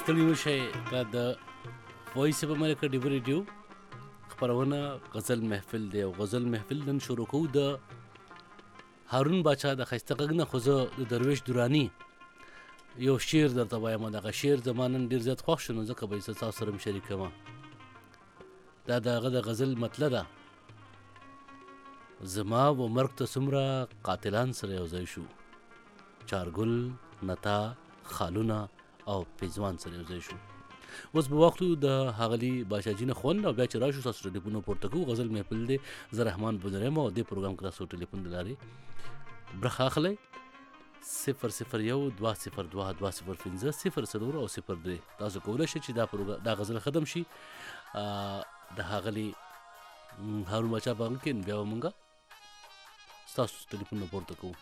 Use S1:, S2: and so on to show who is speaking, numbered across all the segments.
S1: ستړي مشئ. دا د وایس اف امریکا ډیو ریډیو خپرونه غزل محفل دی او غزل محفل نن شروع کوو د هارون باچا د ښایسته غږ نه. خو زه د درویش دراني یو شعر درته وایم. دغه شعر زما نن ډېر زیات خوښ شو، نو ځکه به یې زه تاسو سره هم شریکوم. دا د هغه د غزل مطلع ده: زما و مرګ ته څومره قاتلان سره یو ځای شو، چارګل، نتا، خالونه او پیزوان سره یو ځای شو. اوس به واخلو د ښاغلي باچاجي نه خوند، او بیا چې راشو تاسو ټلیفونونه پورته کوو. غزل محفل دی، زه رحمان بودر یم او دې پروګرام کې تاسو ټلیفون د لارې برخه اخلئ. 001-202-205-0 او 03. تاسو کولی شئ چې دا غزل ختم شي د ښاغلي هارون باچا په غږ کې، بیا به مونږ ستاسو ټلیفونونه پورته کوو.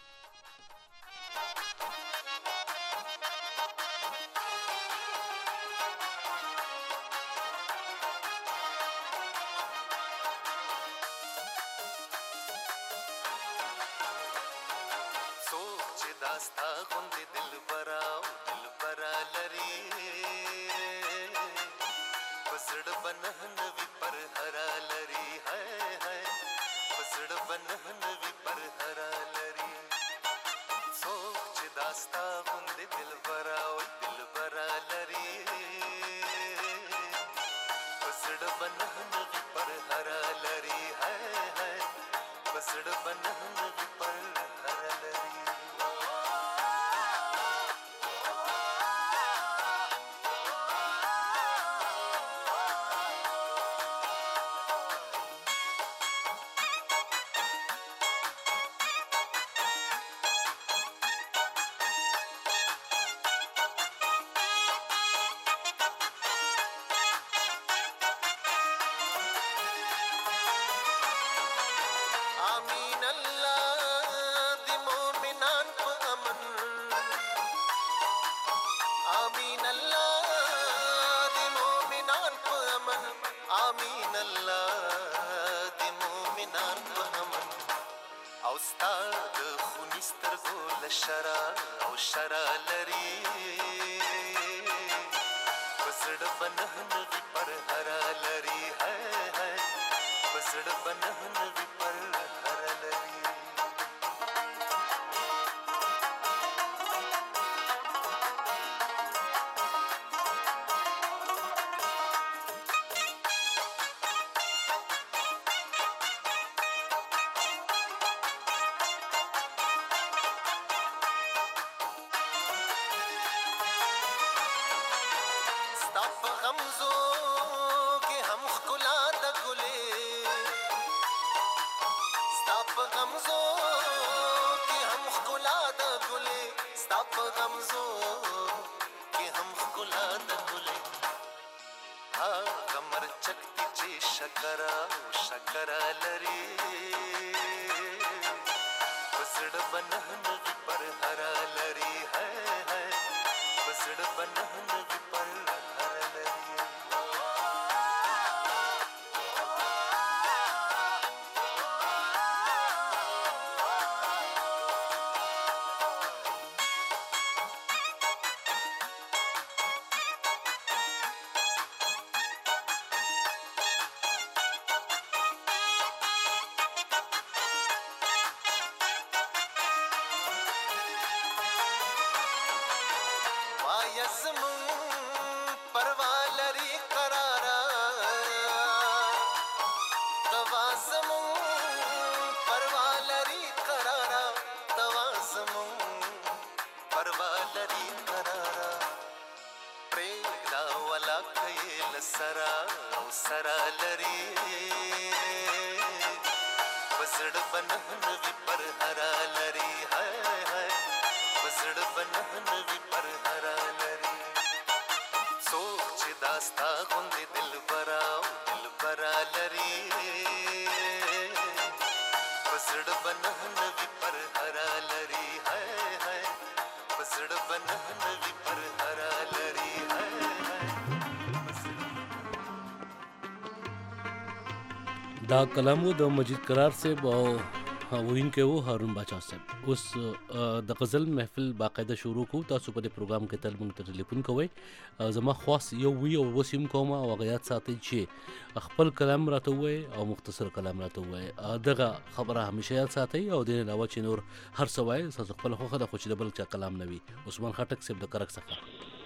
S1: دا کلامو د مجید قرار صاحب او وینکو هارون باچا صاحب اوس د غزل محفل باقاعده شروع کو تاسو په دې پروګرام کې تل موږ ته ټلیفون کوئ زما خاص یو وی او وسیم کوم او غیات ساتي چې خپل کلام راته وای او مختصر کلام راته وای دغه خبره همیشه یاد ساتي او د علاوه چې نور هر څه وای تاسو خپل خو خدای خو چې د بل چا کلام نوي عثمان خټک صاحب د کرک څخه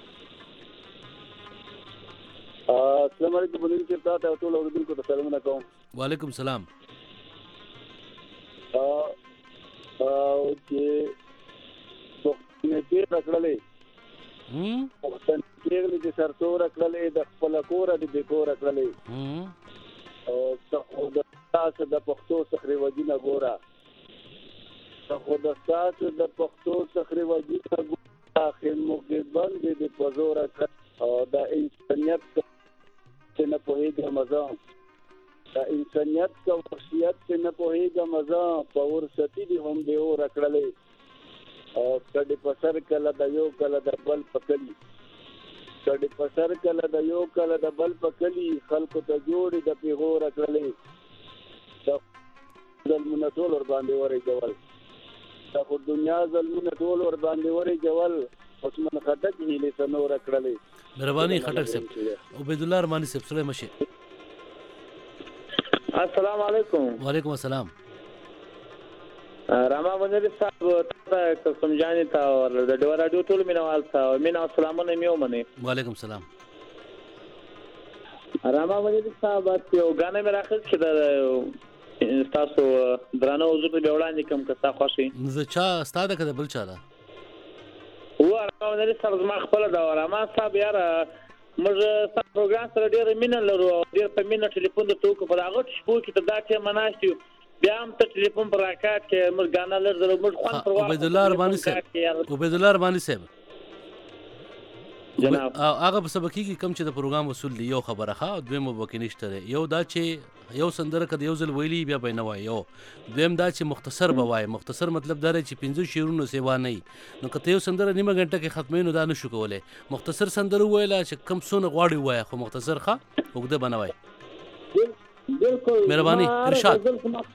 S2: السلام علیکم بلین چې تاسو ټول اوریدونکو ته سلامونه کوم.
S1: وعلیکم السلام.
S2: چې پښتنې کې راکړلې پښتنې کې چې سرتور راکړلې د خپل کور د بیکور راکړلې او څه تاسو د پښتو سخري وجینه ګورا څه د تاسو د پښتو سخري وجینه ګورا اخر موږ باندې د پزور او د انسانيت چې نه پوهیږي مزه د انسانيت او وحشیت چې نه پوهیږي مزه پور ستی دي هم دی او راکړلې او کډي پسر کله د یو کله د بل پکلی کډي پسر کله د یو کله د بل پکلی خلکو ته جوړي د پیغو راکړلې ظلمونه ټول ور باندې وري جوړ دا په دنیا ظلمونه ټول ور باندې وري جوړ عثمان خټک هیله سنو راکړلې
S1: مهرباني خټک صاحب عبید الله رحماني صاحب سره مشي.
S3: السلام علیکم.
S1: وعلیکم السلام.
S3: راما منیر صاحب تاسو کوم ځای ته او د ډور راډیو ټول مینوال تاسو مینا سلامونه میو منی.
S1: وعلیکم السلام.
S3: راما منیر صاحب یو غانه مې راخښ چې د تاسو درانه حضور ته وړاندې کوم که تاسو خوشي
S1: زه چا ستاده کده بل چا ده
S3: و راما منیر صاحب زما خپل دا راما صاحب یار موږ تاسو پروګرام سره ډېر مینه لرو ډېر په مینه ټلیفون ته توکو په هغه شپو کې ته دا چې مناشتي بیا هم ته ټلیفون پر راکات کې موږ غانا لرو موږ خوان پر
S1: عبید الله رحماني صاحب عبید الله رحماني صاحب
S3: جناب
S1: هغه په سبا کې کوم چې د پروګرام اصول دی یو خبره ښه دوی مو وکینشته یو دا چې یو سندره کده یو ځل ویلی بیا به نه وای یو دویم دا چې مختصر به وای مختصر مطلب دا چې 15 شعرونو سیوا نه نو کته یو سندره نیمه غنټه کې ختمینو دا نشو کولای مختصر سندره ویلا چې کم سونه غواړي وای خو مختصر ښه وګده بنوي
S3: بالکل
S1: مهرباني ارشاد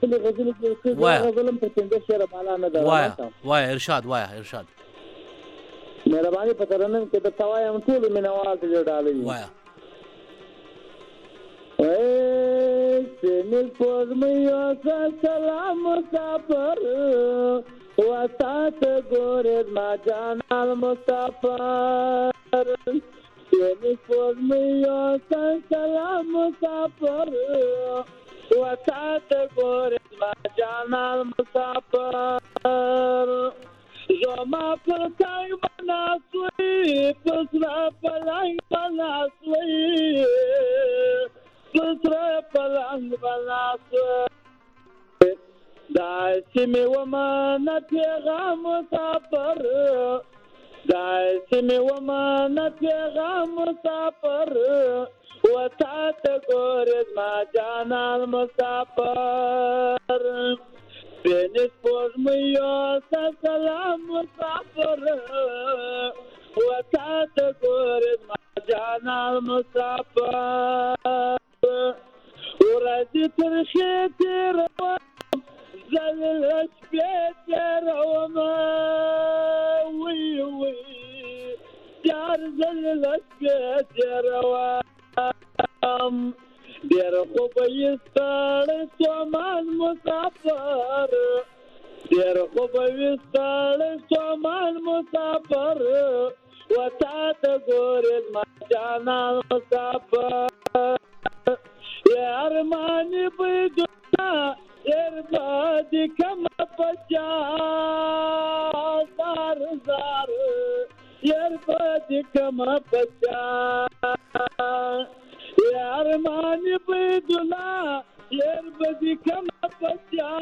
S1: وای ارشاد
S3: مهرباني پترنن کې د توایم ټول مینوال ته ډالې
S1: وایا
S3: اے سیمل پورمیا سلام مسافر وسات ګورې ما جانال مسافر سیمل پورمیا سلام مسافر وسات ګورې ما جانال مسافر زما پر څنګ بناسوي پسرا پلنګ بناسوي پسرا پلنګ بناسوي داسې مې ومنه پیغام مسافر داسې مې ومنه پیغام مسافر وتا ته ګورې ما جانان مسافر بینس پورمیا سلام مسافر وتا ته ګورې ما جانان مسافر ورځې ترخې تېروم زلل شپې تېروم وی یار زلل شپې تېروم ډېر خو به یې ستړی سومان مسافر ډېر خو به یې ستړی سومان مسافر وتا ته ګورې ما جانان مسافر ارمانې به دنیا ارباد کما بچا زار زار ارباد کما بچا ارمانې به دنیا ارباد کما بچا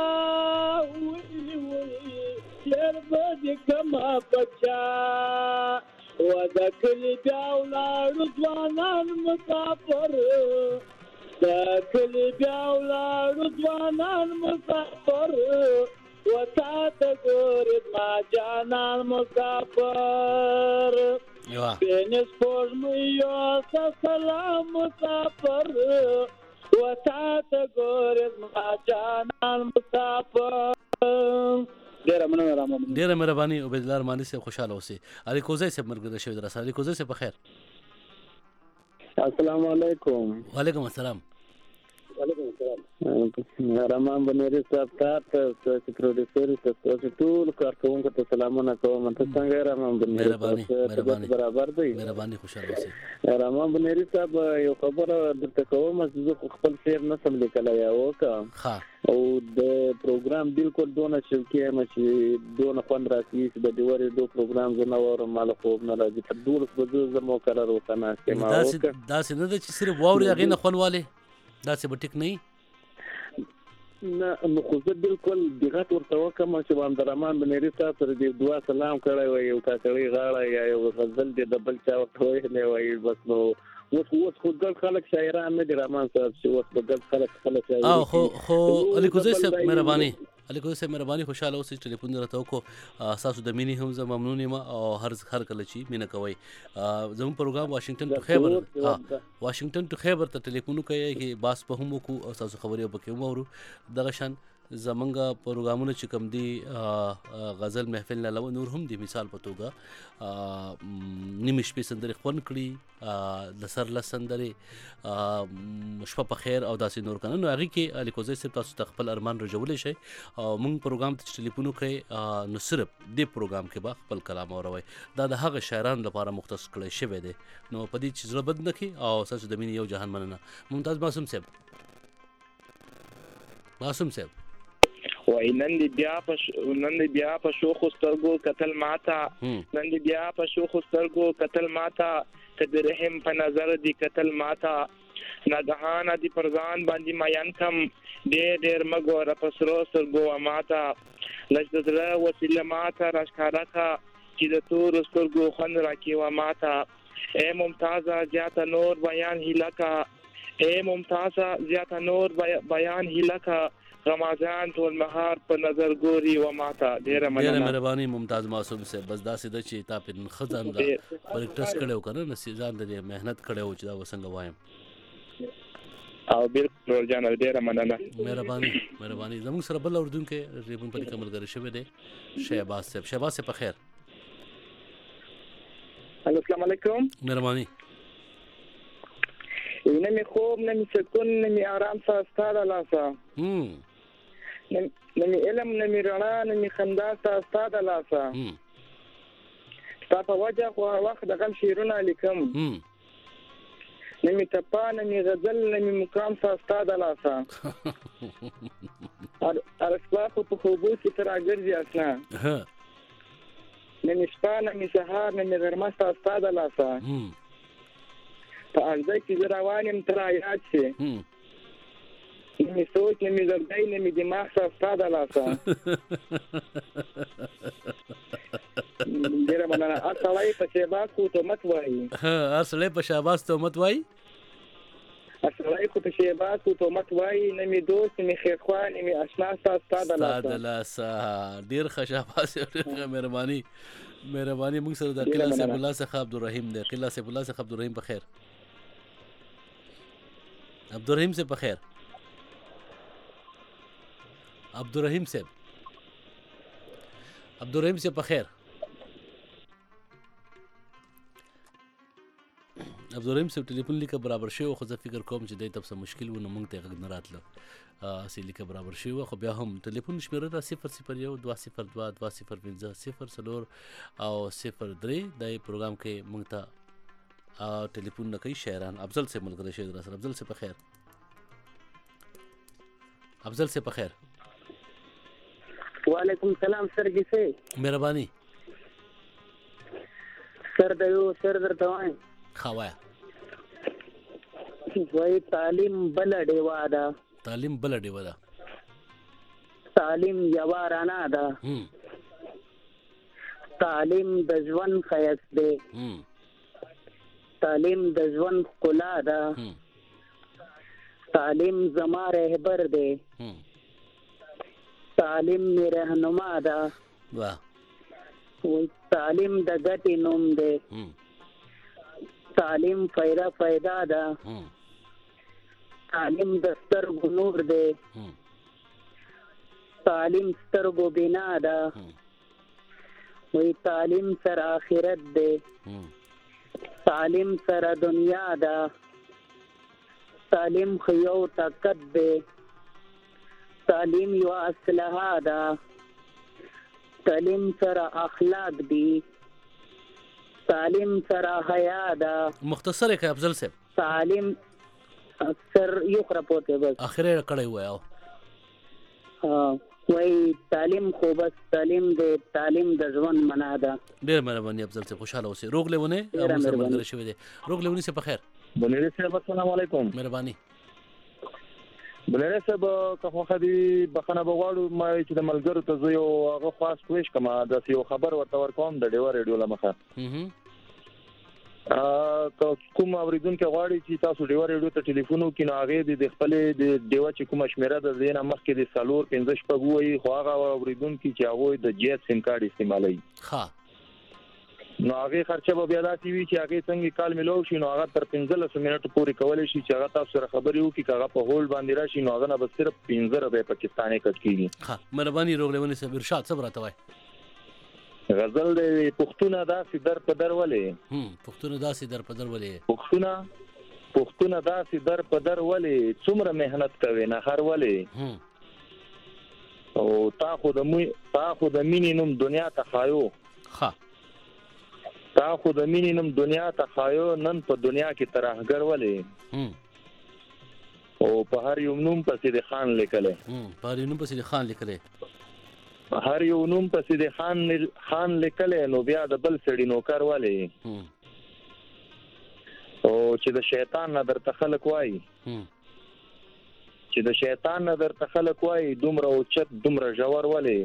S3: ارباد کما بچا د کلي بیا ولاړو ځوانان مسافر د کلي بیا ولاړو ځوانان مسافر وتا ته ګورې ما جانان مسافر بینس پورمیا سلام مسافر وتعت ګورز ما جانان مسافر. ډیره
S1: مهرباني عبید الله رحماني صاحب خوشاله اوسئ. علي کوزی صاحب مرګ شوی در سره. علي کوزی صاحب بخیر.
S2: السلام علیکم.
S1: وعلیکم السلام.
S2: رحمان بنيري صاحب ته پروډوسر ته ټول کارکونکو ته سلامونه کوم. ته څنګه رحمان بنيري صاحب؟ برابر دی.
S1: مهرباني خوشاله اوسئ.
S2: رحمان بنيري صاحب یو خبره درته کوم، زه خپل شعر نسم لیکلی ها او د پروګرام بالکل دونه شوقي یم چې دونه خوند راکوي چې د ډیوري دو پروګرام زه نه اورم، ماله خوب نه راځي. تر 12 بجو زه مقرر وکناست یم.
S1: داسې نه ده چې صرف واوري هغې نه خوند والې، داسې به ټیک نه
S2: نه. نو خو زه بالکل دقت ورته وکړم چې عبدالرحمن بنيري صاحب سره دې دعا سلام کړی وای، یو کاکړۍ غاړه یا یو غزل دې د بل چا ورته ویلی وای. بس نو اوس خو ګډ خلک شاعران نه دي رحمان صاحب چې اوس به ګډ خلک خپله شاعري.
S1: خو علي کوزی صاحب مهرباني خوشاله اوسئ. ټلیفون راته وکړو، ستاسو د مینې هم زه ممنون یم او هر کله چې مینه کوئ. زموږ پروګرام واشنګټن ټو خیبر ته ټلیفون وکړئ چې باس په هم وکړو او ستاسو خبرې به پکې هم واورو. دغه شان زمونږ پروګرامونه چې کوم دي غزل محفل نه علاوه نور هم دي. مثال په توګه نیمې شپې سندرې خوند کړي، د سرلس سندرې، شپه په خیر او داسې نور کنه. نو هغې کې علي کوزی صاحب تاسو ته خپل ارمان رجولی شئ او موږ پروګرام ته چې ټلیفون وکړئ نو صرف دې پروګرام کې به خپل کلام اوروئ. دا د هغه شاعرانو لپاره مختص کړی شوی دی. نو په دې چې زړه بد نه کړي او ستاسو د مینې یو جهان مننه. ممتاز معصوم صاحب
S3: وای نن دې بیا په شوخ سترګو قتل ماتا، نن دې بیا په شوخ سترګو قتل ماتا، کدی رحم په نظر دی قتل ماتا، ناګهانه دی پرځان باندې ماین کم، ډېر مګور په سرو سترګو ماتا، لږ د زړه وسیله ماته راښکاره کا چې د تور سترګو خوند راکې و ماتا. اے ممتازه زیاته نور بیان هیله کا، اے ممتازه زیاته نور بیان هیله کا، رمضان ټول مهار په نظر ګوري و ماته. ډیره
S1: مهرباني ممتاز معصوم صاحب. بس داسې ده چې تا په خزان دا پریکټس کړو کنه، نو ځان دې مهنت کړو چې دا وسنګ وایم
S3: او بالکل ورجانه. ډیره مننه،
S1: مهرباني. زموږ سره بل اردوونکو ریبون په کمل غره شوی دی شهباز صاحب په خیر.
S3: السلام علیکم.
S1: مهرباني.
S3: نه می خوب نه می سکون نه می آرام ستا د لاسه، نه می علم نه می رڼا نه می خندا ستا د لاسه، ستا په وجه خو هر وخت د غم شعرونه لیکم، نه می تپا نه می غزل نه می مقام ستا د لاسه، هر شپه په خوبو کې تر راګرځي اسنا، نه می شپه نه می سهار نه می غرمه ستا د لاسه، په ارزه کې زه روان یم ته رایاد شي، نه می سوچ نه می زړګی نه می دماغ ستا د لاسه. ډېره مننه. هر سړی په شهباز خو تهمت وایي،
S1: هر سړی په شهباز تهمت وایي،
S3: هر سړی خو په شهباز خو تهمت وایي، نه می دوست نه می خیرخوا نه می اشنا ستا د
S1: لاسه. ډېر ښه شهباز صاحب، ډېره مهرباني. موږ سره د قلعه سیف الله څخه عبدالرحیم دی. قلعه سیف الله څخه عبدالرحیم په خیر. عبدالرحیم صاحب په خیر. عبدالرحیم صاحب په خیر. عبدالرحیم صاحب ټلیفون لیکه برابر شوی، خو زه فکر کوم چې دی ته څه مشکل و نو موږ ته غږ نه راتله. سی لیکه برابر شوی خو بیا هم ټلیفون شمیره را 001 202 2050 04 او 03. د پروګرام کې موږ ته ټلیفون نه کوي شاعران. افضل صاحب ملګری شوی در سره. افضل صاحب په خیر.
S4: وعلیکم السلام. سرګي سي
S1: مهرباني.
S4: سر درته وایم
S1: خوایا
S4: وای تعلیم بل ډیوا ده، تعلیم یو رانا ده، تعلیم د ژوند ښایست دی، تعلیم د ژوند ښکلا ده، تعلیم زما رهبر دی، تعلیم می رهنما ده، تعلیم د ګټې نوم دی، تعلیم فایده ده، تعلیم د سترګو نور دی تعلیم سترګو بنا ده وی تعلیم سره آخرت دی تعلیم سره دنیا ده تعلیم خو یو طاقت دی تعلیم یو اسلحه ده تعلیم سره اخلاق دی تعلیم سره حیا ده
S1: مختصر ہے کہ افضل صاحب
S4: تعلیم سر یو خرپوته بس
S1: اخره کړی وای
S4: وای تعلیم خو بس تعلیم د تعلیم د ژوند معنا ده.
S1: ډیر مهرباني افضل صاحب خوشاله اوسئ. روغ لیونه او مسلمان شوی دی. روغ لیونه سے په خیر.
S2: بنيري صاحب السلام علیکم.
S1: مهرباني.
S2: بنيري صاحب که خو خدي بخنه بغواړو ما چې د ملګرو ته زه یو هغه خاص کوښ کما د یو خبر ورته ورکوم د ډیوا ریډیو لمخه. کوم اوریدونکو غواړي چې تاسو ډیوا ریډیو ته ټلیفون وکړئ نو هغه د خپل د ډیوا چې کومه شمیره د زینه مخکې د سالور 15 شپږوي خو هغه اوریدونکو چې هغه د جیت سیم کارت استعمالوي
S1: ها
S2: نو هغه خرچه به بیا داسي وي چې هغه څنګه کال ملو شي نو هغه تر 15 منټ پورې کولای شي چې هغه تاسو سره خبري وکړي هغه په هول باندې راشي نو هغه نه به صرف 15 روپے پاکستاني کټ کیږي.
S1: ها مهرباني روغ لیونه سے ارشاد صبر راته وای.
S2: غزل د پښتون داسې در په در ولې
S1: پښتون داسې در په در ولې
S2: پښتون داسې در په در ولې څومره مهنت کوي نه هر ولې او تا خو د مینې نوم دنیا ته خایو
S1: ها
S2: تا خو د مینې نوم دنیا ته خایو نن په دنیا کې ترهګر ولې او په هر یو نوم پسې د خان لیکلې هر یو نوم پسې د خان لیکلې نو بیا د بل سړي نوکر ولې او چې د شیطان نه درته خلق وای دومره اوچت دومره ژور ولې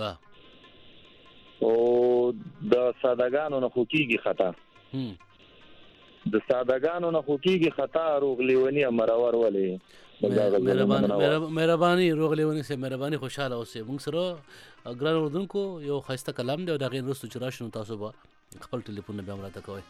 S2: او د سادهګانو نه خوکیږي خطا روغ لیونی امرور ولې.
S1: مهرباني روغ لیونی سے مهرباني خوشاله اوسئ. موږ سره ګران اردوونکو یو خاصه کلام دی او دا غیر رسو چې راشنو تاسو به خپل ټلیفون به امراته کوئ.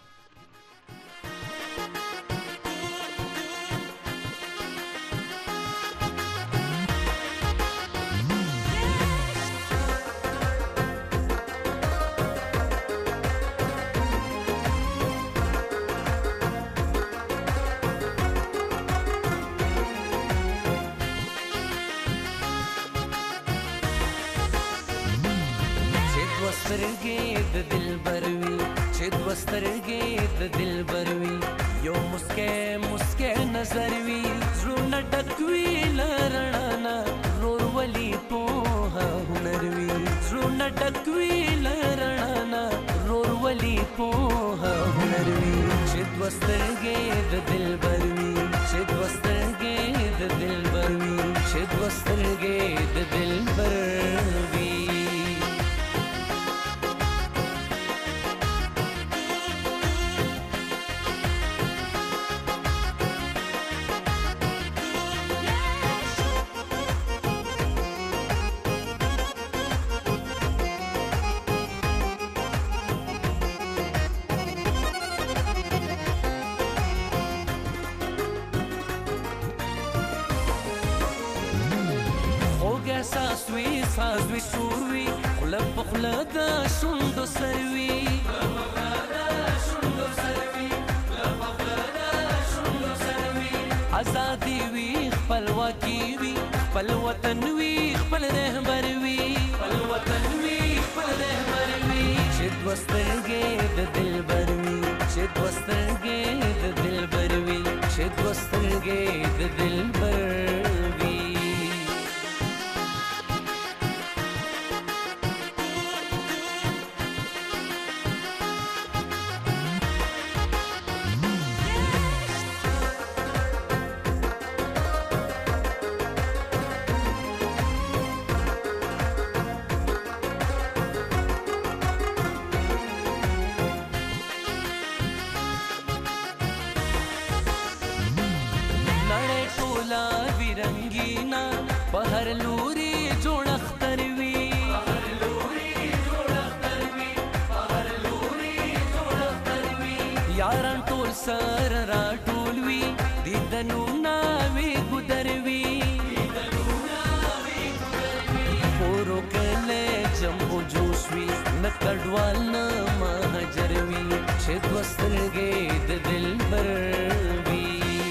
S5: سترګې د دلبر وي یو مسکه نظر وي زړونه ډکوي له رڼا نه رور ولي پوهه هنر وي زړونه ډکوي له رڼا نه رور ولي پوهه هنر وي چې دوه سترګې د دلبر وي چې دوه سترګې د دلبر وي چې دوه سترګې د دلبر وي. سازوي شوروي خلب بخلدا شوندو سروي آزادي وي خپلواکي وي خپل وطن وي خپل رهبر وي چې دوه سترګې د دلبر وي چې دوه سترګې د دلبر وي چې دوه سترګې د دلبر وي. یاران ټول سر را ټول وي دیدنو ناوي ګدروي پورو کله جمبو جوش وي نکړوال نه مهاجروي چې دوسترګې د دلبر وي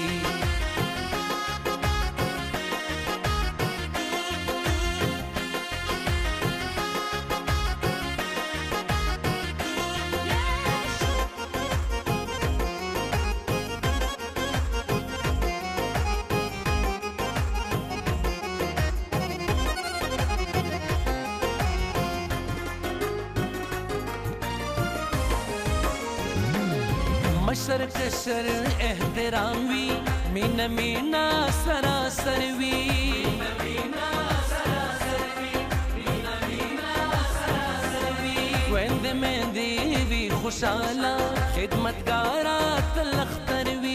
S5: مشر کشر احترام وی مینا مینا سراسر وی ویند مندی وی خوشالا خدمتگارا تلختر وی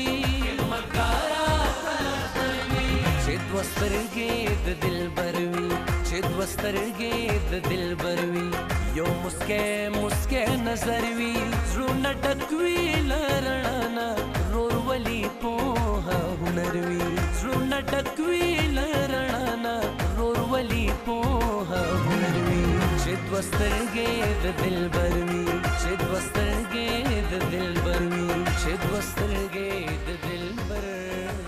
S5: چید وسترگی د دلبر وی چید وسترگی د دلبر وی یو مسکے نظر وی زړونه ډک وي لرڼانا رور ولی پوها هنر وی زړونه ډک وي لرڼانا رور ولی پوها هنر وی چې دوسترګې د دلبر وی چې دوسترګې د دلبر وی چې دوسترګې د دلبر وی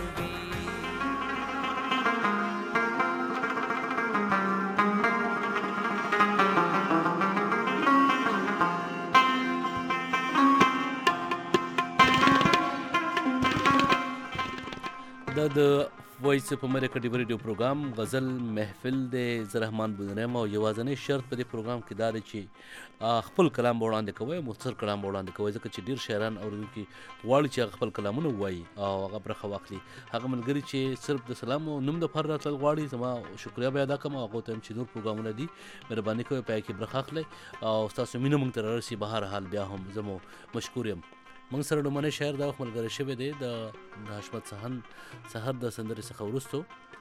S1: د وایس اف امریکا ډیو ریډیو پروګرام غزل محفل د زرحمان بونرم او یوازنی شرط په دې پروګرام کې دا دی چې خپل کلام وړاندې کوئ مختصر کلام وړاندې کوئ ځکه چې ډیر شاعران اوریدونکي غواړي چې خپل کلامونه ووایي او هغه برخه واخلي هغه ملګري چې صرف د سلام او نوم د فر راتل غواړي زما شکریا به ادا کوم او هغه ته چې نور پروګرامونه دي مهرباني کوئ پای کې برخه اخلئ او تاسو مینه مونږ ته رارسي بهر حال بیا هم زمو مشکور یم موږ سره لومړنی شاعر دا وخت ملګری شوی دی د حشمت سحر د سندرې څخه وروستو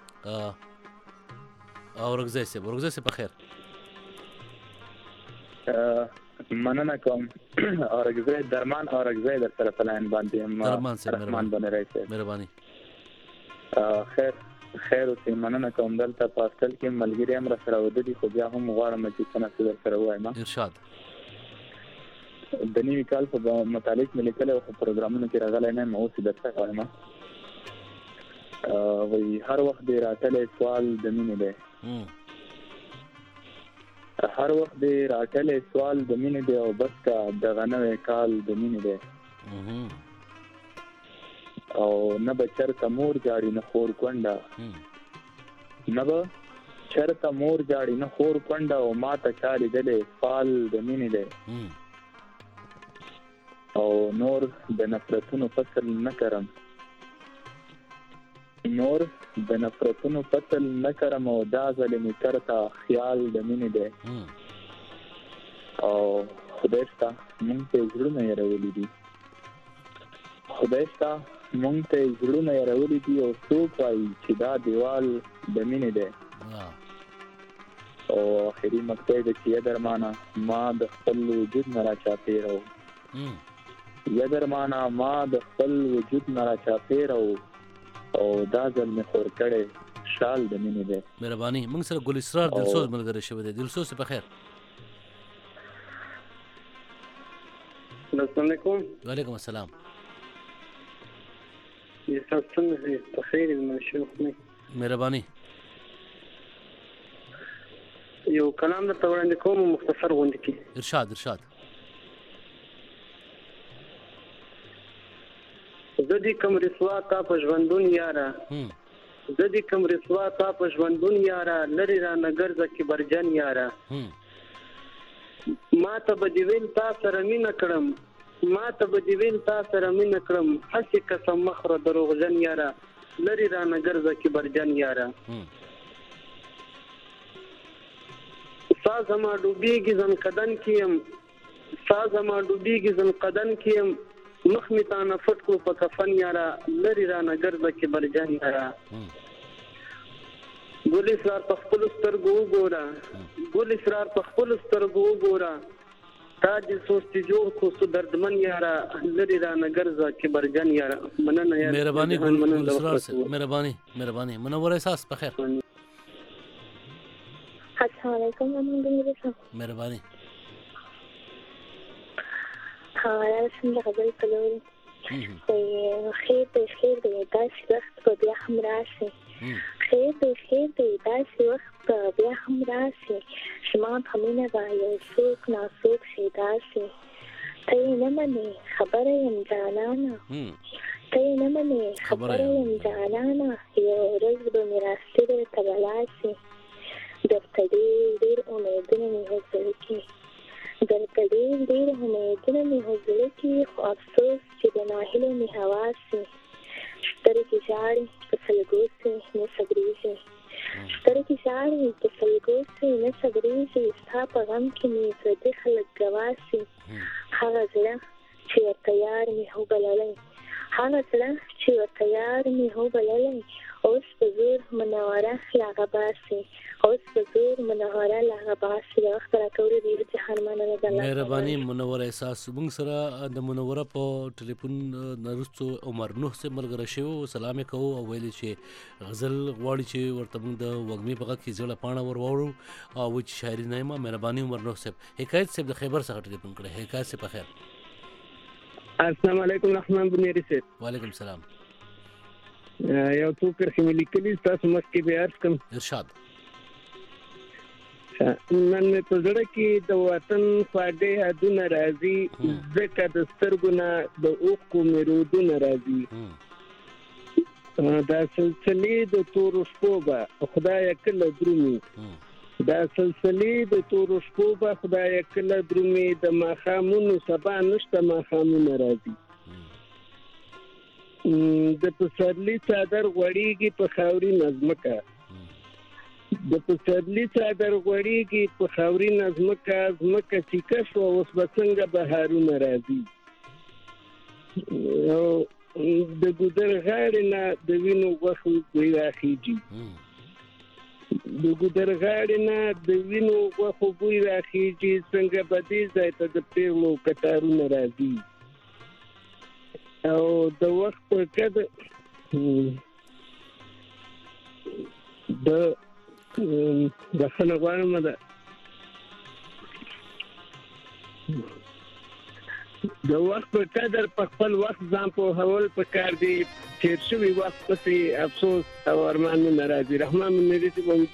S1: اورګزی صاحب په خیر
S2: مننه کوم اورګزی درمان اورګزی در سره په لاین باندې درمان باندې راځي
S1: مهرباني
S2: خیر اوسې مننه کوم دلته په اصل کې ملګری هم را سره ودی خو بیا هم غواړم چې څنګه در سره وایم
S1: ارشاد
S2: د نوي کال په متعلق مې لیکلی او پروګرامونو کې راغلی نه یم اوس یې درته وایم وایي هر وخت دې راتلی سوال د مینې دی هر وخت دې راتلی سوال د مینې دی او بس کا دغه نوی کال د مینې دی او نه به چېرته مور جاړي نه خور کونډه نه به چېرته مور جاړي نه خور کونډه او ما ته چا لیدلی فال د مینې دی او نور د نفرتونو فصل نه کرم او دا ځلې مې چېرته خیال د مینې دی او خدای شته مونږ ته یې زړونه یېرولي دي او څوک وایي چې دا دیوال د مینې دی او آخري مقطع ده چې یا درمانه ما د خپل وجود نه راچاپېره یا درمانه ما د خپل وجود نه راچاپېره او دا ځل مې خور کړی شال د مینې دی
S1: مهرباني موږ سره ګل اسرار دلسوز ملګری شوی دی دلسوز په خیر
S6: السلام علیکم
S1: وعلیکم السلام
S6: بخیر المشروق
S1: مهرباني
S6: یو کلام درته وړاندې کوم مختصر غوندې کې
S1: ارشاد
S6: زه دې کوم رسوا تا په ژوندون یاره لرې رانه ګرځه کې برجن یاره ما ته به دې ویل تا سره مینه کړم هسې قسم مه خوره دروغجن یاره لرې رانه ګرځه کې برجن یاره سا زما ډوبېږي زن قدن کیم مخ می تانه فټ کو په کفن یاره لرې رانه ګرځه کې برجن یاره ګل اسرار په خپلو سترګو وګوره تا دې سوچ جوړ کو سو دردمن یارا لری را نګرزا کې برجن یارا مننه یار
S1: مهرباني ګل اسرار صاحب مهرباني منور احساس په خیر
S7: السلام علیکم
S1: مهرباني
S7: څنګه خبرې کولې خیر دې داسې وخت په بیا هم راشي خیر دې داسې وخت په بیا هم راشي شما په مینه به یو څوک ناڅوک شي داسې ته یې نه منې خبره یم جانانه ته یې نه منې خبره یم جانانه یو ورځ به مې راستي درته بلاسي درته ډېر امیدونه مې هوځل کي درته ډېر امیدونه مې هوځل کي خو افسوس چې د ناهیلو مې هواسي سترګې ژاړي په سلګو سي نه صبرېږي سترګې ژاړي په سلګو سي نه صبرېږي ستا په غم کې مې پردي خلک ګواسي هغه زړه چې ورته یار مې وبللی هغه زړه چې ورته یار مې وبللی اوس په زور منوره لاغه باسي اوس په زور منوره لاغه باسي د وخت راکولو دی چې هرمانه ده
S1: مهرباني منور احساس موږ سره د منوره په ټلیفون نرستو عمر نوح سے ملګری شو سلام کوو او ویل چې غزل غواړي چې ورته موږ د وګمي په کې زړه پاڼه ورواړو او چې شاعري نه ما مهرباني عمر نوح صاحب حکایت صاحب د خیبر څخه ټلیفون کړی حکایت صاحب په خیر
S6: السلام علیکم رحمان بنيري صاحب
S1: وعلیکم السلام
S6: یو څو کرښې مې لیکلي تاسو مخکې بیا عرض کوم
S1: ارشاد
S6: نن مې په زړه کې د وطن خواږه یادونه راځي ځکه د سترګو نه د اوښکو مې رودونه راځي دا سلسلې د تورو شپو به خدایه کله درومي دا سلسلې د تورو شپو به خدایه کله درومي د ماښامونو سبا نشته ماښامونه راځي د پسرلی څادر غوړیږي په خاوري نظمکه د پسرلی څادر غوړیږي په خاوري نظمکه زمکه چې کښ اوس به څنګه بهارونه راځي او د ګودر غاړې نه د وینو غوښو بوی راخیږي د ګودر غاړې نه د وینو غوښو بوی راخیږي څنګه به دې ځای ته د پیغلو کتارونه راځي او د وخت په کده د خلغوانو مده د وخت په قدر په خپل وخت ځان په هول په کار دی تیر شوی وخت پسې افسوس او ارمان نه راځي رحمان منیری ته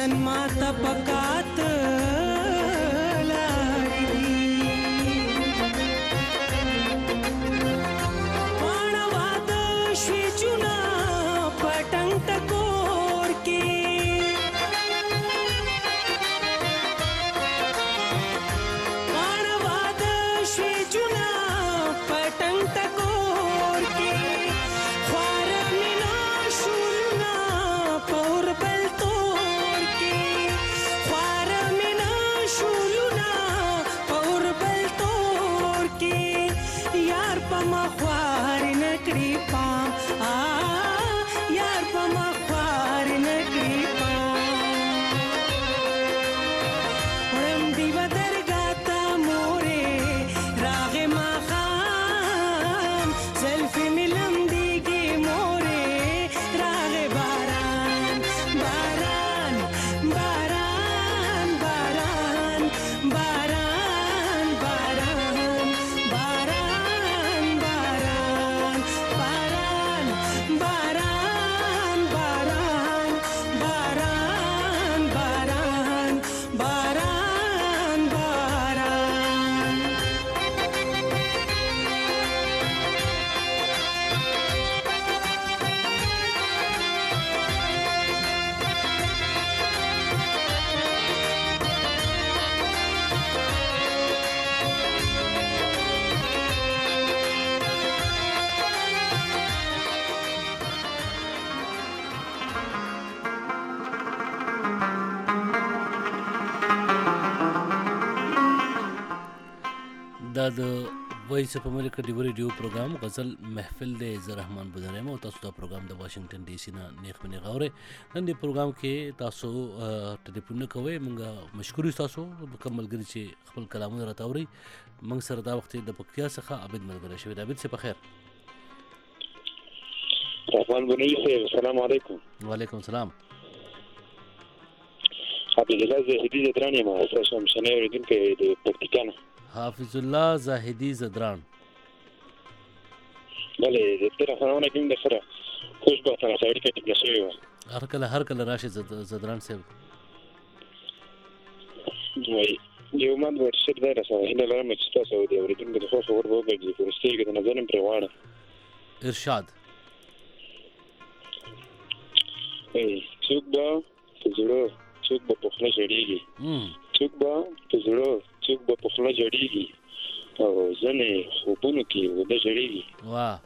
S5: وطن ماته پکات لاري وانا واد شوي چونا پټنګ ټکور کې وانا واد شوي چونا پټنګ ټکور کې خوار مینا شولنا پور بل تور کې خوار مینا شولنا پور بل تور کې یار په مخوار نکړي پام یار په مخوار نکړي پام ورم دی بدرګاتا مورې راغه ما خام زلفي ملم دیږي مورې راغه باران باران باران باران باران باران باران باران باران باران باران باران باران باران باران
S1: دا د وایس اف امریکا ډیو ریډیو پروګرام غزل محفل دی. زه رحمان بودریم او تاسو دا پروګرام د واشنگټن ډي سي نه نیغ منې غوره. نن دې پروګرام کې تاسو ټلیفون کوئ. موږ مشکور یو تاسو کوم ملګري چې خپل کلامونه راته اوري. موږ سره دا وخت د پکتیا څخه عابد ملګری شوی. عابد صاحب بخیر.
S8: رحمان بنوي السلام علیکم.
S1: وعلیکم السلام.
S8: حافظ الله زاهدي زدران یم. تاسو هم شنه اوریدونکي د پکتیکا نه.
S1: حافظ الله زاهدي زدران.
S8: بله د تیر خبرونه کوم د سره خوشبختانه سړی کې ټینګ شوی و.
S1: هر کله راشي زدران صاحب.
S8: وای یو مند ورشد دی راسه هله لرم چې تاسو د اوریدونکو د خو خبر وګورئ پرستی کې د نظر پر واړه
S1: ارشاد
S8: څوک به زړه څوک به په خله جوړیږي څوک به په زړه څوک به په خله جوړیږي او ځنې خوبونو کې وده جوړیږي.
S1: واه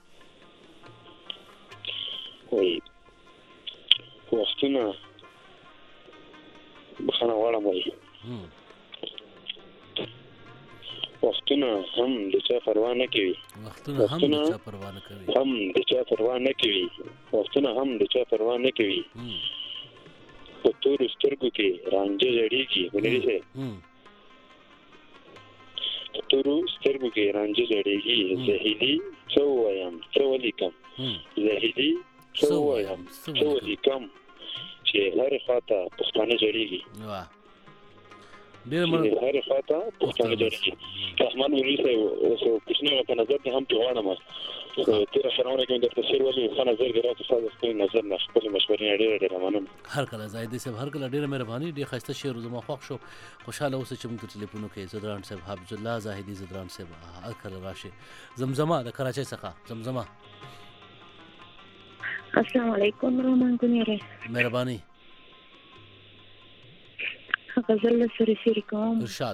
S8: وای وختونه بخنه غواړم وای وختونه هم د چا پروا نه کوي.
S1: وختونه هم د چا پروا نه کوي.
S8: هم د چا پروا نه کوي. وختونه هم د چا پروا نه کوي. په تورو سترګو کې رانجه جوړیږي. ولې څه په تورو سترګو کې رانجه جوړیږي. زهیدي څه وایم څه ولیکم زهیدي څه وایم څه ولیکم چې هر خواته پښتانه جوړیږي.
S1: واه
S8: ډېر هر خواته پښتانه جوړیږي. رحمان بنوي اوس کوښښ په نظر ته هم پیوانه ما تیر خبرونه کوم د تفسیر ولې خو نظر درا ته تاسو خپل نظر نه خپل مشورې ډېر مننه.
S1: هر کله زاهدي صاحب هر کله ډېر مهرباني. ډېر ښایسته شعر زما خوښ شو. خوشاله اوسه چې موږ ټلیفون کوي. زدران صاحب حافظ الله زاهدي زدران صاحب هر کله راشي. زمزمه د کراچۍ څخه زمزمه.
S7: السلام علیکم رحمان ګنیره.
S1: مهرباني.
S7: غزل سره شریک کوم.
S1: ارشاد.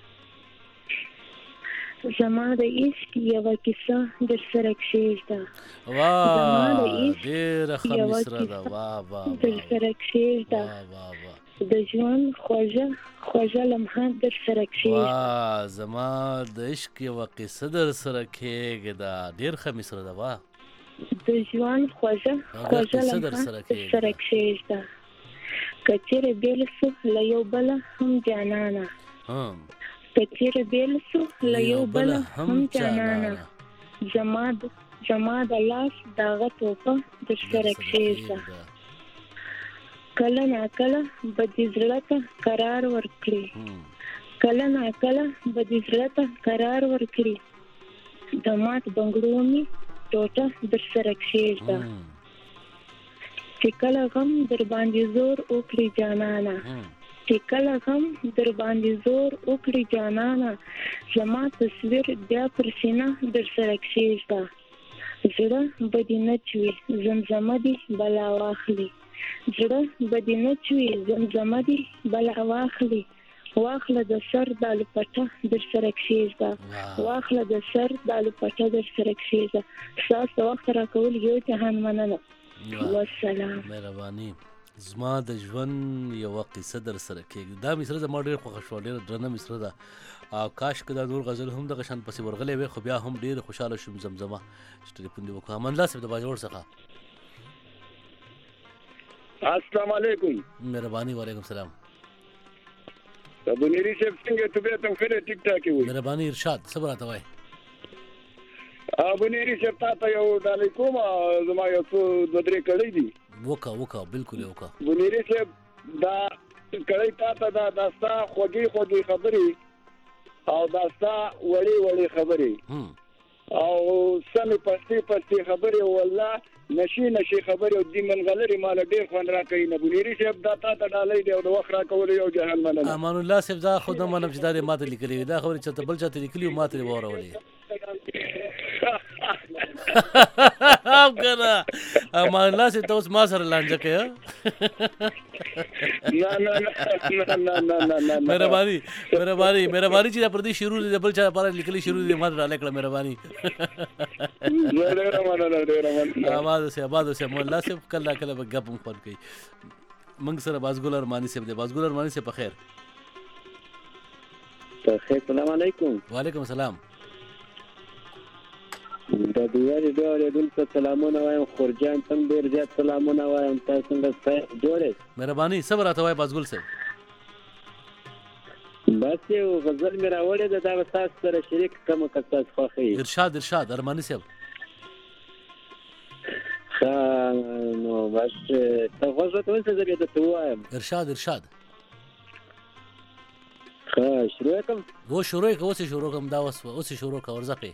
S7: زما د عشق یو کیسه در سره کښېږده.
S1: واه ډېره ښه مصره ده. واه واه
S7: در سره کښېږده. د ژوند خوږه لمحه در سره کښېږده.
S1: واه زما د عشق یو قصه در سره کښېږده. ډېر ښه مصره ده. واه
S7: د ژوند خوږه لمحه در سره کښېږده. که چېرې بېل سو له یو بله هم جانانه. که چېرې بېل سو له یو بله هم جانانه. زما د لاس دغه ټوپه در سره کښېږده. کله ناکله به دې زړه ته قرار ورکړي. کله ناکله به دې زړه ته قرار ورکړي. د مات بنګړو مې ټوټه در سره کښېږده. چې کله غم در باندې زور وکړي جانانا چې کله غم در باندې زور وکړي جانانا زما تصویر بیا پر سینه در سره کښېږده زړه به دې نه چوي زمزمه دې بلا واخلي زړه به دې نه چوي زمزمه دې بلا واخلي واخله د سر د لپټه در سره کښېږده واخله د سر د لپټه در سره کښېږده ستاسو د وخت راکول یو جهان مننه والسلام.
S1: مهرباني. زما د ژوند یوه قصه در سره کېږي. دا مصره زما ډېر خوښه شوه، ډېره درنه مصره ده او کاش که دا نور غزل هم دغه شان پسې ورغلی وی، خو بیا هم ډېر خوشحاله شوم زمزمه چې ټلیفون دې وکړه. امان الله صاحب د باجوړ څخه.
S2: السلام علیکم.
S1: مهرباني. وعلیکم السلام.
S2: ابو نیری صاحب څنګه طبیعت هم ښه ټیک ټاک وي؟
S1: مهرباني. ارشاد څه به راته وایې؟
S2: ابو نیری صاحب تا ته یو ډالۍ کوم، زما یو څو دوه درې کړۍ دي.
S1: وکړه بالکل یې وکړه.
S2: ابو نیری صاحب دا کړۍ تا ته دا ستا خوږې خبرې او دا ستا وړې خبرې او سمې پستې خبرې والله نشي خبرې او دې منغلرې مال ډېر خوند راکوي. ابو نیری صاحب دا تا ته ډالۍ دی او د وخت راکولو یو جهان مننه.
S1: امان الله صاحب دا خو نه منم چې دا دې ماته لیکلي وي، دا خبرې چاته بل چاته لیکلي وي ماته دې واورولې کنه. امان الله صاحب ته اوس ما سره لانجه کوي. مهرباني چې دا پردي شروع دې بل چا لپاره لیکلي شروع دې ماته ډالۍ کړه. مهرباني. آباد اوسه مولا صاحب کله به ګپ هم خور کوي. موږ سره بازګل ارماني صاحب دی. بازګل ارماني صاحب په خیر.
S6: السلام علیکم.
S1: وعلیکم السلام.
S6: د دیوالي دلته سلامونه وایم. خورجان تم ډېر زیات سلامونه وایم. تاسو څنګه جوړې؟
S1: مهرباني. څه به راته وایې بازګل صاحب؟
S6: بس یو غزل مې راوړې ده، دا به تاسو سره شریک کړم که تاسو خوښوي.
S1: ارشاد ارماني صاحب.
S6: نو بس ته غوږ ورته ونیسه، زه بیا درته ووایم.
S1: ارشاد.
S6: ښه شروع کړم؟
S1: شروع یې که اوس یې شروع کړم؟ دا اوس یې شروع کړه ورځقې.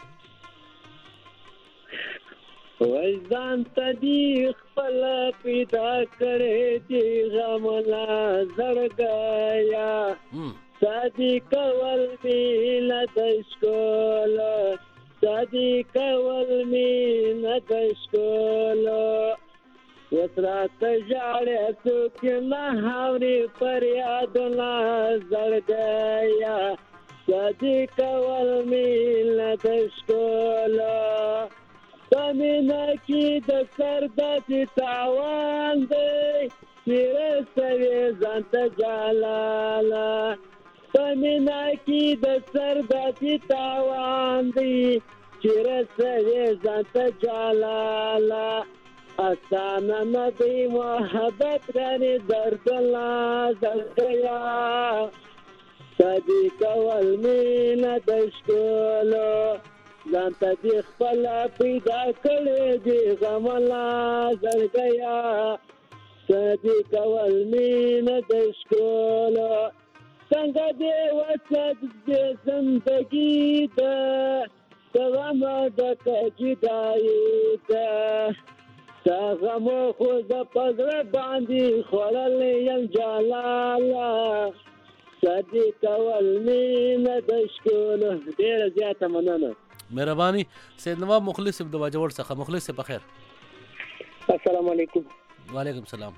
S6: وای ځان ته دې خپله پیدا کړې دې غمونه زړګیا سادي کول مینه د ښکلا سادي کول مینه د ښکلا اوس راته ژاړې څوک نه اوري فریادونه زړګیا سادي کول مینه د ښکلا پمینه کې د سر داسې تاوان دی چې رسوي ځان ته جلاله پمینه کې د سر داسې تاوان دی چې رسوي ځان ته جلاله اسانه نه دی محبت رانې دردونه زړګیا سادي کول مینه د ښکلو ځان ته دې خپله پیدا کړې دې غمونه زړګیا سادي کول مینه د ښکلو څنګه دې وسد دې زندګي ده غمه ډکه جدایي ده تا غمو خو زه په زړه باندې خوړلی یم جلاله سادي کول مینه د ښکلو. ډېره زیاته مننه.
S1: مهرباني. سید نواب مخلص صاحب د باجوړ څخه. مخلص صاحب په خیر.
S9: السلام علیکم.
S1: وعلیکم السلام.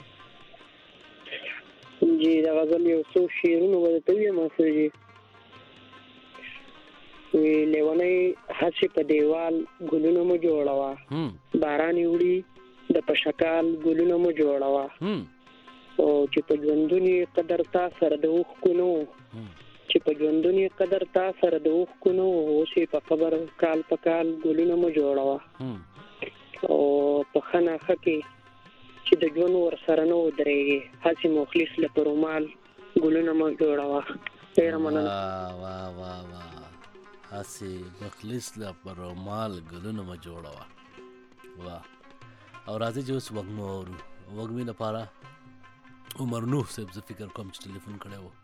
S9: جی دا غزل یو څو شعرونه ورته ویم جی وی لیونی هسې په دیوال ګلونه مو جوړوه باران وړي د پشکال ګلونه مو جوړوه او چې په ژوندوني قدر تا سره د اوښکو نه چې په ژوندوني قدر تا سره د اوښکو نه اوس یې په قبر کال په کال ګلونه مو جوړوه او په ښه ناښه کې چې د ژوند ورسره نه ودرېږي هسې مخلص له په رومال ګلونه مو جوړوه. ډېره مننه.
S1: هسې مخلص له په رومال ګلونه مو جوړوه. واه. او راځئ چې اوس وږمه واورو. وږمې لپاره عمر نوح صاحب زه فکر کوم چې ټلیفون کړی و.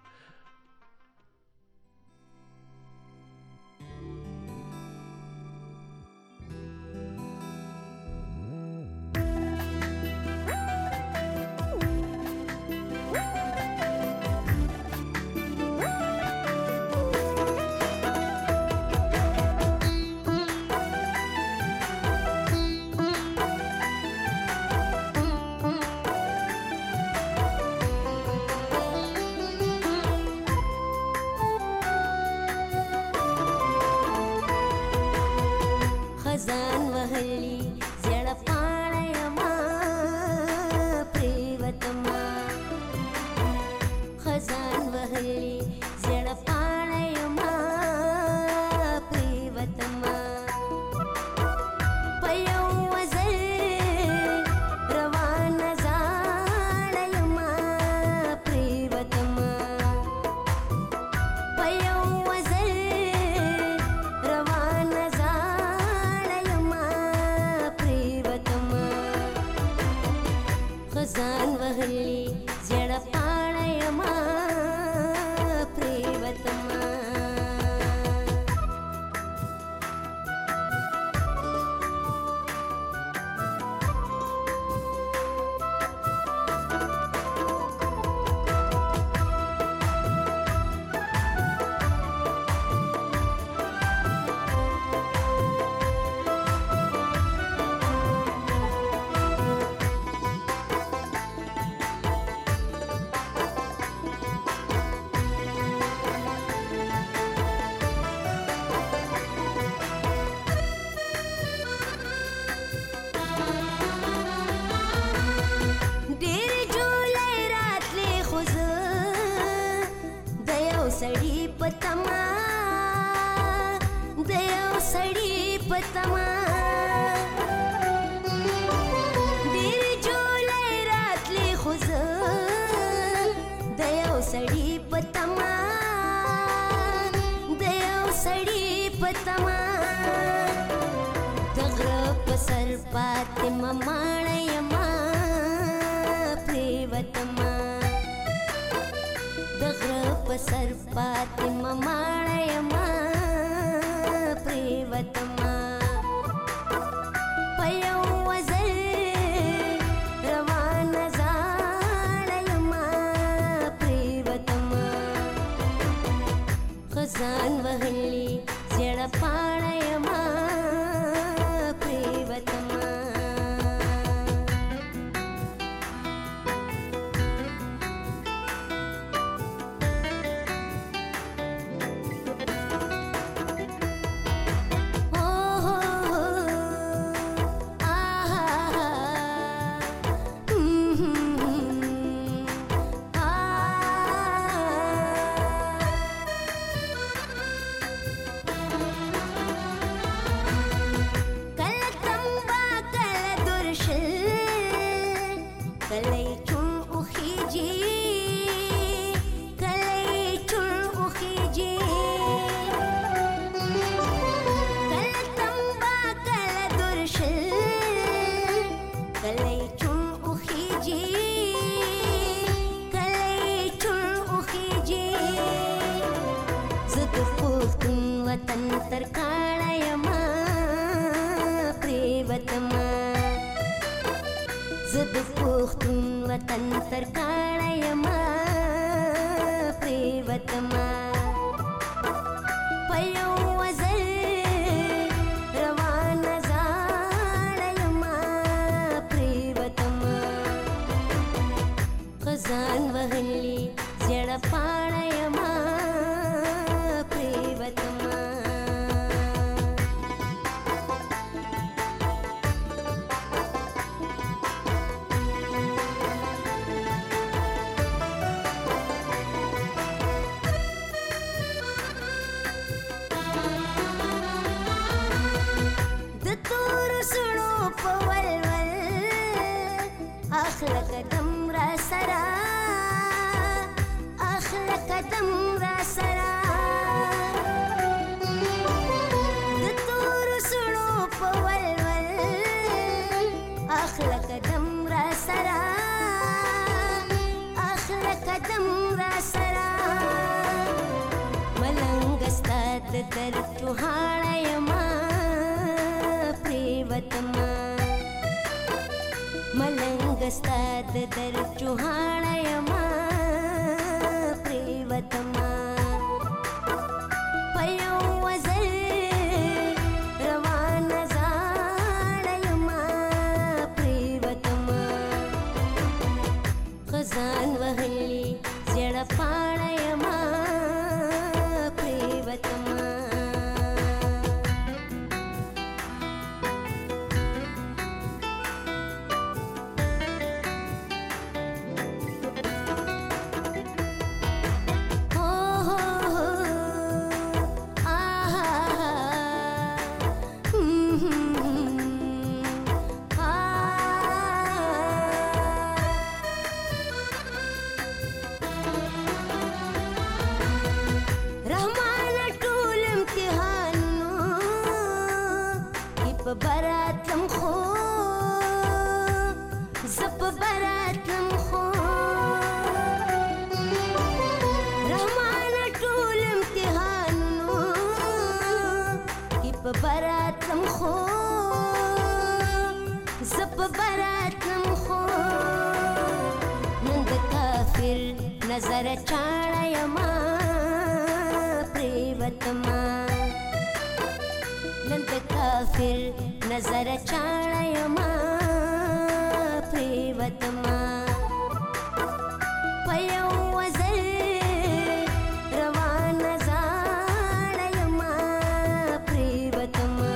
S10: خزان وهلی زړه پاڼه یما پریوتما सड़ी पतमा दयो सड़ी पतमा दिल जोले रातले खुज दयो सड़ी पतमा दयो सड़ी पतमा दगरा पसर पाते ममाणयमा प्रेवतमा पसर पाति ममाणयमा प्रेवतमा पयौ वजल रवान जाणयमा प्रेवतमा खजान वहली जड़ पाणयमा प्रेवतमा वतन तरकाणयमा प्रेवतमा जद पुख्तुन वतन तरकाणयमा प्रेवतमा पयौ वजल रवान जाणयमा प्रेवतमा खजान वहली जड़ पाणयमा प्रेवतमा أخلق دمرا سرا أخلق دمرا سرا دتور سړو په ولول أخلق دمرا سرا أخلق دمرا سرا ملنګ ستاد در چوهاړه یما پریوتما ملنګ ستاد در چوهاړه یما پریوتما پيو وزل روان زاړه یما پریوتما خزان وهلی زړه پاڼه یما پریوتما Oh नजर चाणयमा प्रियतमा नंद काफिर नजर चाणयमा प्रियतमा पयो वजल रवान जाणयमा प्रियतमा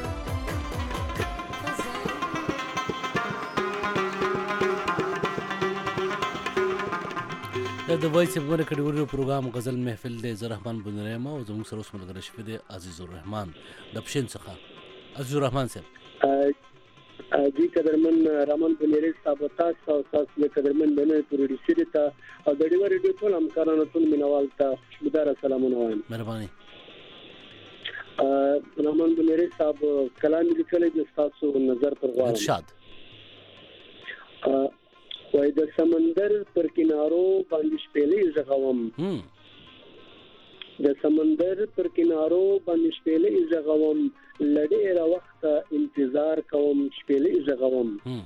S1: د وایس په مرکه ډیوري پروګرام غزل محفل دی زه رحمان بنریم او زموږ سره اوس ملګری شوی دی عزیز الرحمن د پښین څخه. عزیز الرحمن صاحب
S6: جی قدرمن رحمان بنيري صاحب تاسو او تاسو قدرمن بنه پروډوسر ته او د ډیوري ډیو ټول همکارانو ټول مینوال ته خوشبودار سلامونه وایم.
S1: مهرباني.
S6: رحمان بنيري صاحب کلام لیکلی د تاسو نظر پر غواړم.
S1: ارشاد.
S6: وای د سمندر پر کنارو باندې شپېلې زغوم د سمندر پر کنارو باندې شپېلې زغوم لډېر وخت انتظار کوم شپېلې زغوم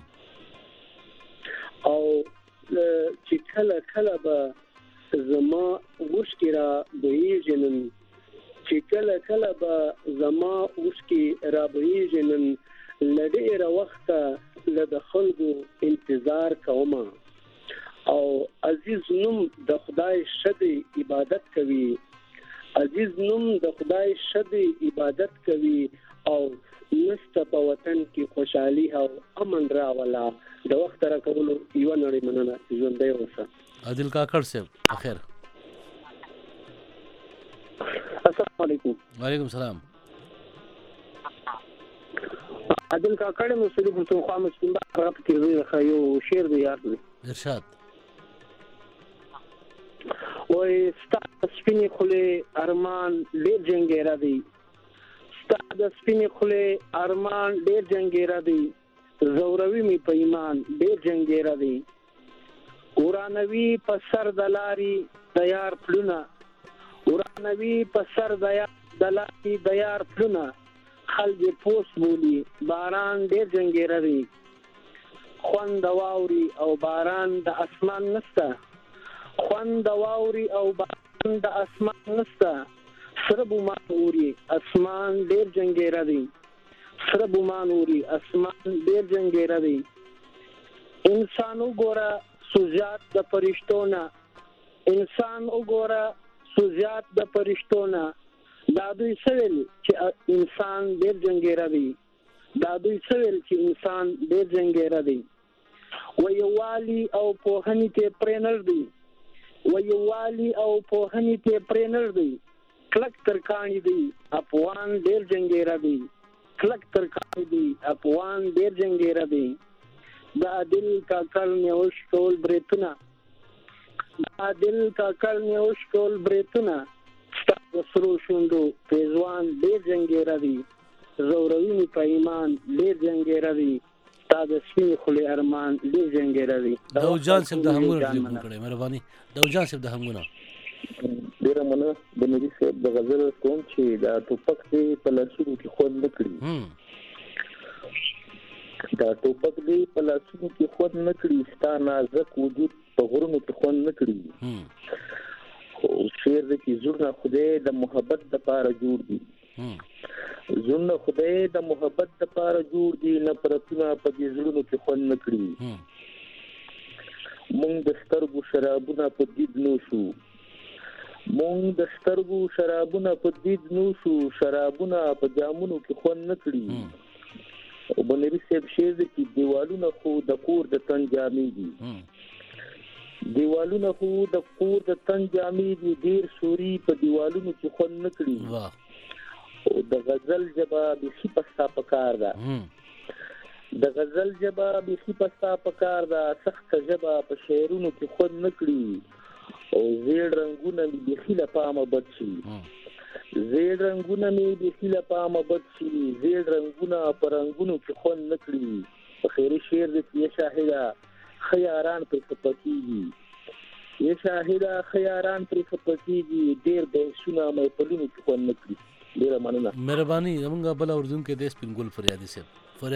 S6: او چې کله کله به زما وشکې را بهیږي چې کله کله به زما وشکې را بهیږي نن لډېر وخت له د خلکو انتظار کوم او عزیز نوم د خدای شدی عبادت کوي عزیز نوم د خدای شدی عبادت کوي او نست په وطن کې خوشحالي او امن راولا د وخت را کولو یو نړۍ مننه ژوندۍ اوسه.
S1: عادل کاکړ صاحب بخیر.
S6: السلام علیکم.
S1: وعلیکم السلام.
S6: عادل کاکړ مو سړي په تو خامس کې راپ کې یو شعر دی یاد دی.
S1: ارشاد.
S6: وای ستاسو سپینې خله ارمان ډېر جنگیرا دی ستاسو سپینې خله ارمان ډېر جنگیرا دی زوروي می په ایمان ډېر جنگیرا دی ورانوي په سر دلاري تیار پلونه ورانوي په سر دلاري تیار پلونه خلک پوس بولی باران ډېر جنگیرا دی خوند واوري او باران د اسمان نسته خوند واوري او باران د اسمان نسته سره بومان اوري اسمان ډېر جنگیرا دی سره بومان اوري اسمان ډېر جنگیرا دی انسان وګوره سوزات د فرشتونه انسان وګوره سوزات د فرشتونه دا دوی سویل چې انسان ډېر جنگیرا دی دا دوی سویل چې انسان ډېر جنگیرا دی ویوالي او پوهنې ته پرېنر دی ویوالي او پوهنې ته پرېنر دی کلک ترکانی دی افغان ډېر جنگیرا دی کلک ترکانی دی افغان ډېر جنگیرا دی دا دل کاکل نیوش کول بریتونه دا دل کاکل نیوش کول بریتونه ستاسو سرو شوندو پیزوان ډېر جنگیرا دی زوروي می په ایمان ډېر جنگیرا دی تاسو سپین خله ارمان ډېر جنگیرا دی.
S1: داوجان صاحب د همغه ټلیفون کړی مهرباني. داوجان صاحب د همغه
S8: ډیره مننه د نبی صاحب د غزل کوم چې دا ټوپک دی په لاسونو کې خوند نکړي دا ټوپک دی په لاسونو کې خوند نکړي ستا نازک وجود په غرونو کې خوند نکړي او شعر د کې زړه خدای د محبت د پاره جوړ دي زړه خدای د محبت د پاره جوړ دي نه پرتونه په دې زړونو کې خوند نکړي مونږ د سترګو شرابونه په دید نوشو مونږ د سترګو شرابونه په دید نوشو شرابونه په جامونو کې خوند نکړي او بنری صاحب شعر کې دیوالونه خو د کور د تن جامې دي دیوالونه خو د کور د تن جامې دي ډیر سوري په دیوالونو کې خوند نکړي او د غزل جبا بيخي پستا پکار ده د غزل جبا بيخي پستا پکار ده سخت جبا په شعرونو کې خوند نکړي او زیړ رنگونه می بيخي له پامه بچي زیړ رنگونه می بيخي له پامه بچي زیړ رنگونه په رنگونو کې خوند نکړي په خیري شعر دې شاهده خياران پر خپکیږي یا شاهده خياران پر خپکیږي ډېر به سونه مې په لونو کې خوند نکړي. ډیره مننه
S1: مهرباني. زمونږ بل اردن کې د سپینګل فریادي صاحب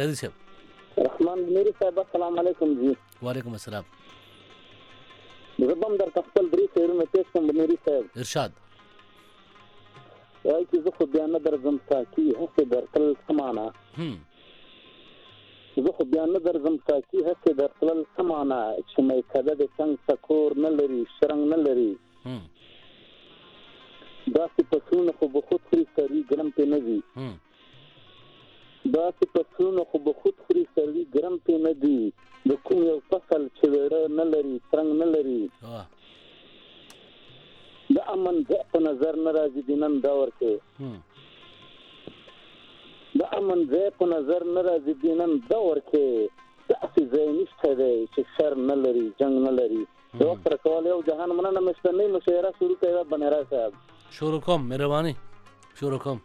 S6: رحمان بنيري صاحب السلام علیکم جی.
S1: وعلیکم السلام.
S6: زه
S2: زبم در خپل درې شعرونه پیش کوم نوري صاحب
S1: ارشاد
S2: وای چې زه خو بیا نه درځم ساقي هسې درتلل سمانه زه خو بیا نه درځم ساقي هسې درتلل سمانه چې میکده د څنګ سکور نه لري شرنګ نه لري داسې پسونه خو به خود خوري سروي ګرم پې نه دي داسې پسونه خو به خود خوري سروي ګرم پې نه دي د کوم یو فصل چې ویړه نه لري څرنګ نه لري د امن ځای په نظر نه راځي د نن دور کې د امن ځای په نظر نه راځي د نن دور کې داسې ځای نشته دی چې شر نه لري جنګ نه لري د وخت رسول یو جهان مننه مشتنی مشاعره شروع کړه بنرا صاحب
S1: شروع کوم مهرباني شروع کوم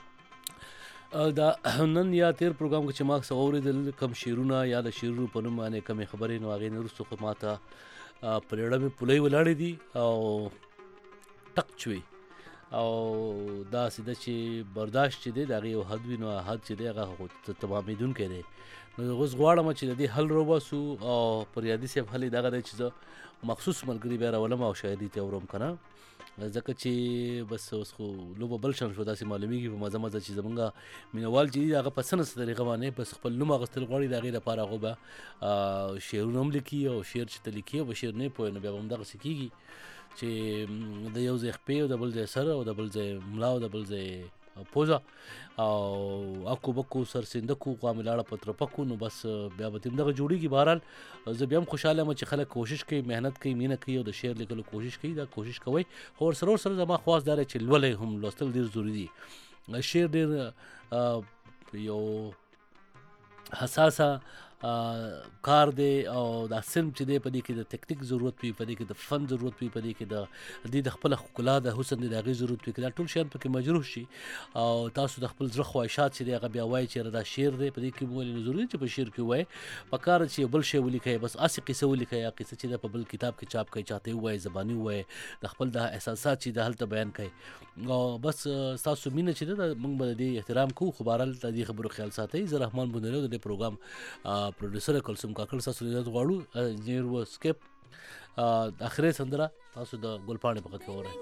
S1: دا نن یا تیر پروګرام کې چې ما څووري د کم شیرونه یا د شیرونو په نوم باندې کم خبرې نو هغه نورستو خو ماته پرېړه مې پولې ولاړې دي او ټک چوي او دا سیده چې برداشت چې دی د هغې یو حد وي نو حد چې دی هغه خو تمامېدونکی دی نو اوس غواړم چې د دې حل روباسو او پر یادي صاحب حل یې دغه دی چې زه مخصوص ملګري بیا راولم او شاعري ته اورم که نه ځکه چې بس اوس خو لوبه بل شان شو داسې معلومیږي په مزه مزه چې زمونږ مینوال چې دي هغه په څه نه طریقه باندې بس خپل نوم اخیستل غواړي د هغې لپاره هغه به شعرونه هم لیکي او شعر چې ته لیکي او به شعر نه پوهې نو بیا به همدغسې کېږي چې د یو ځای خپې او د بل ځای سر او د بل ځای ملا او د بل ځای پوزه او اکو بکو سرسندکو قوامي لاړه پترپکو نو بس بیا به همدغه جوړېږي بهرحال زه بیا هم خوشحاله یم چې خلک کوشش کوي محنت کوي مینه کوي او د شعر لیکلو کوشش کوي دا کوشش کوئ خو ورسره زما خواست دا دی چې لولی هم لوستل ډېر ضروري دي شعر ډېر یو حساسه کار دی او دا صنف چې دی په دې کې د تکنیک ضرورت وي په دې کې د فن ضرورت وي په دې کې د خپله ښکلا د حسن د هغې ضرورت وي که دا ټول شیان پکې مجروح شي او تاسو د خپل زړه خواهشات چې دی هغه بیا وایي چې دا شعر دی په دې کې وویل نو ضروري چې په شعر کې ووایي پکار چې یو بل شی ولیکئ بس هسې قصه ولیکئ یا قصه چې ده په بل کتاب کې چاپ کړئ چاته ووایي زباني ووایي د خپل د احساسات چې ده هلته بیان کړئ او بس ستاسو مینه چې ده موږ به د دې احترام کوو خو بهرحال د دې خبرو خیال ساتئ زه رحمان بندلو د دې پروګرام پروډوسر کلثوم کاکړ ستاسو لیدات غواړو انجینیر و سکیپ د اخرې سندره تاسو د ګلپاڼې په غږ کې واورئ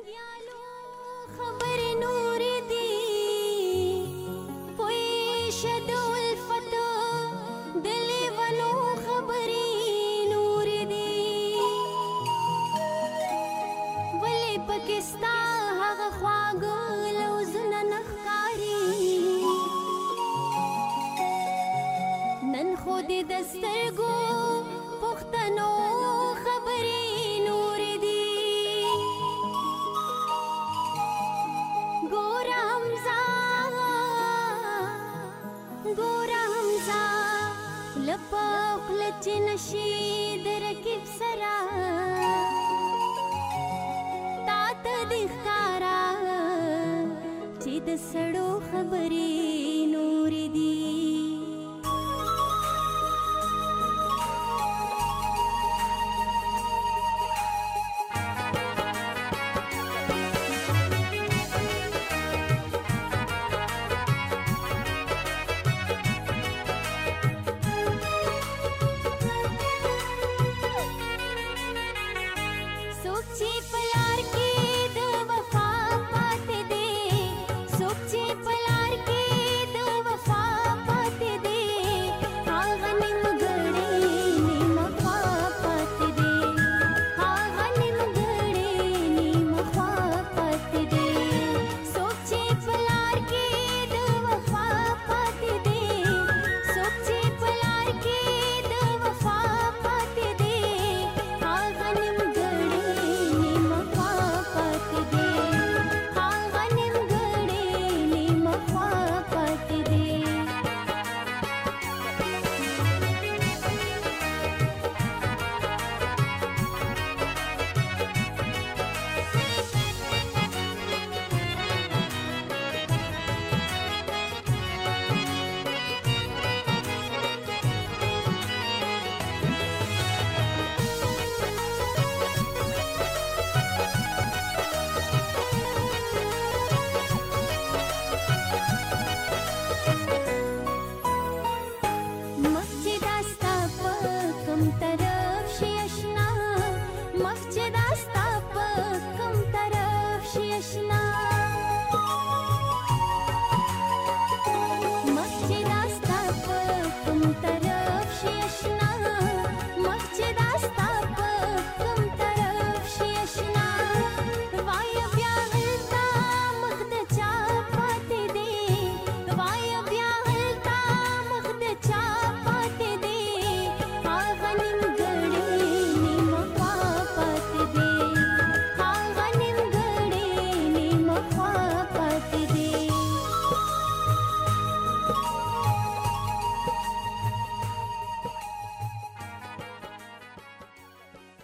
S10: دسترګو پښتنو خبرې نور دي ګور حمزه لپاق لچ نشي درکب سرا تا ته د ښکارا چې د سړو خبرې